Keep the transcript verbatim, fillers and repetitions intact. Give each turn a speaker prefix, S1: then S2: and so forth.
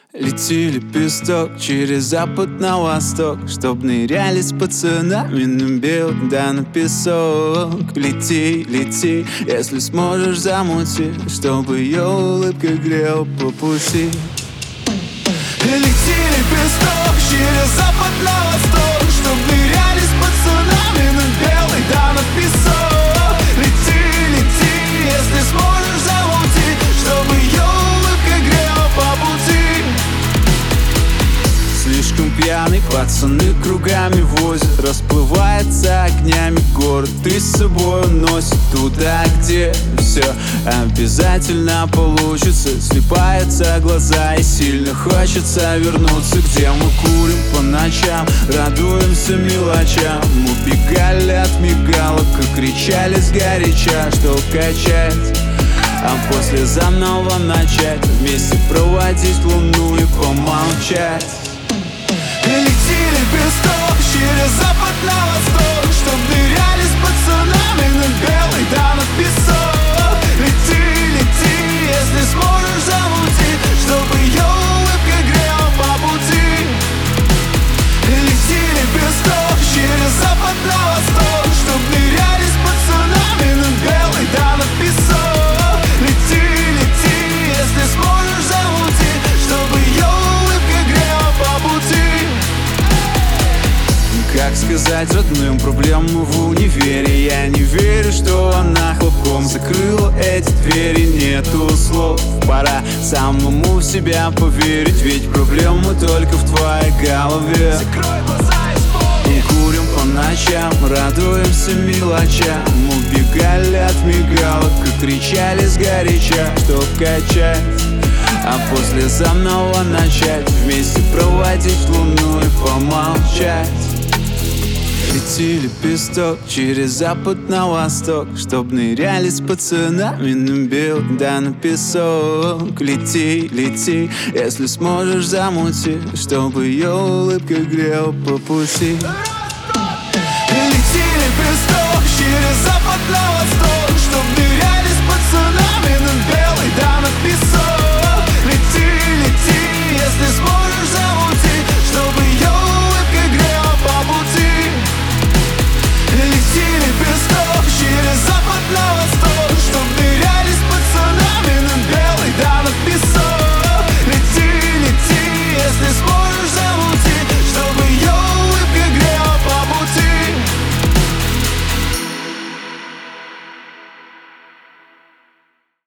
S1: Лети, лепесток, через запад на восток, чтоб ныряли с пацанами на белый, да на песок. Лети, лети, если сможешь замути, чтобы ее улыбка грела по пути. Лети, лепесток, через запад на восток, чтоб ныряли с пацанами на белый, да на песок. Лети, лети, если сможешь замути, чтобы ее улыбка грела по пути. Слишком пьяный, пацаны кругами возят, расплывается огнями город и с собой уносит туда, где все обязательно получится. Слипаются глаза и сильно хочется вернуться, где мы курим по ночам, радуемся мелочам. Убегали от мигалок и кричали сгоряча, что качать, а после заново начать, вместе проводить луну и помолчать. Лети, лепесток, через запад на восток, чтоб ныряли с пацанами на белый, да на песок. Лети, лети, если сможешь замути, чтобы ее улыбка грела по пути. Лети, лепесток, через запад на восток, чтоб ныряли с пацанами на белый, да на песок. Лети, лети, если сможешь замути, чтобы ее улыбка грела по пути. Как сказать родным проблемы в универе? Я не верю, что она хлопком закрыла эти двери. Нету слов, пора самому в себя поверить, ведь проблемы только в твоей голове. Закрой глаза и вспомни. Курим по ночам, радуемся мелочам. Убегали от мигалок и кричали сгоряча, чтоб качать, а после заново начать, вместе проводить луну и помолчать. Лети, лепесток, через запад на восток, чтоб ныряли с пацанами на белый, да на песок. Лети, лети, если сможешь замути, чтобы ее улыбка грела по пути. Лети, лепесток, через